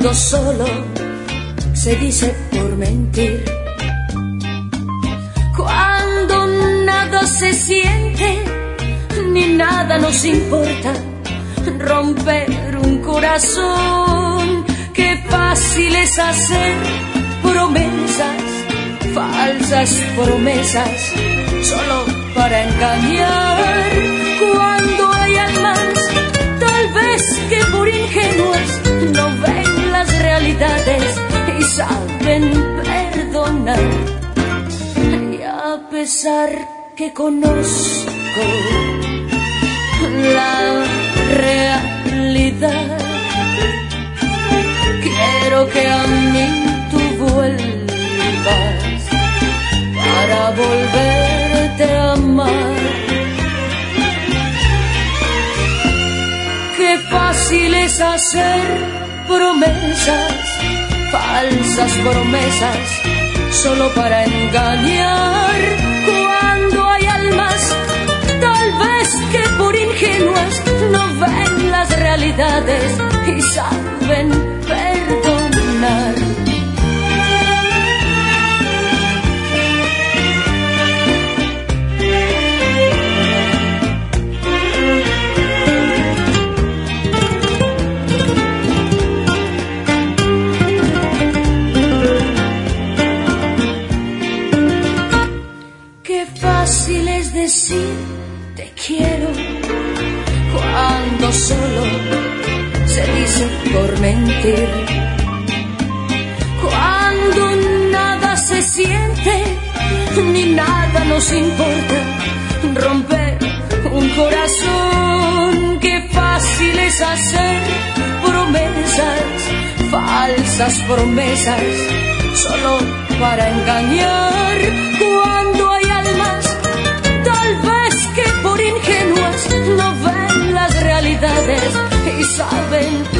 Cuando solo se dice por mentir, cuando nada se siente ni nada nos importa, romper un corazón. Qué fácil es hacer promesas, falsas promesas, solo para engañar. Cuando hay almas, tal vez que por ingenuas no ven las realidades y saben perdonar. Y a pesar que conozco la realidad, quiero que a mí tú vuelvas para volverte a amar. Qué fácil es hacer promesas, falsas promesas, solo para engañar. Cuando hay almas, tal vez que por ingenuas no ven las realidades y saben perdonar. Qué fácil es decir te quiero cuando solo se dice por mentir, cuando nada se siente ni nada nos importa, romper un corazón. Qué fácil es hacer promesas, falsas promesas, solo para engañar. Cuando hay almas, tal vez que por ingenuas no ven las realidades y saben